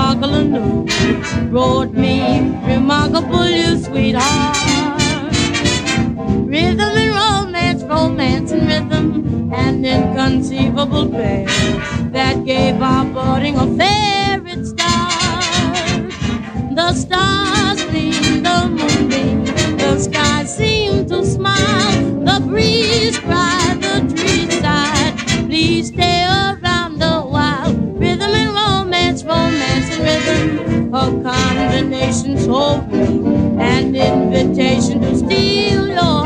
sparkle anew. Brought me remarkable, you sweetheart. Rhythm and romance, romance and rhythm, an inconceivable pair that gave our budding a favorite start. The stars gleam, the moon beam, the sky seemed to smile. The breeze cried, the trees sighed. Please stay around a while. Rhythm and romance, romance and rhythm, a combination so real, an invitation to steal your heart.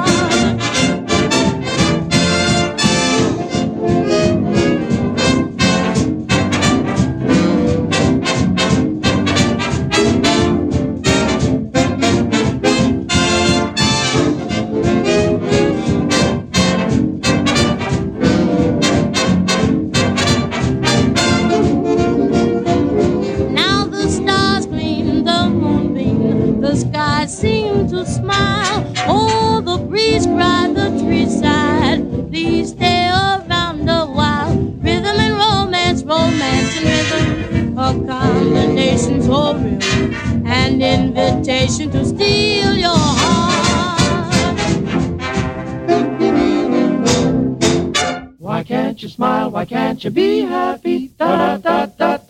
Seem to smile. Oh, the breeze cried, the trees sighed. Please stay around a while. Rhythm and romance, romance and rhythm, a combination so real, an invitation to steal your heart. Why can't you smile? Why can't you be happy? Da da da da.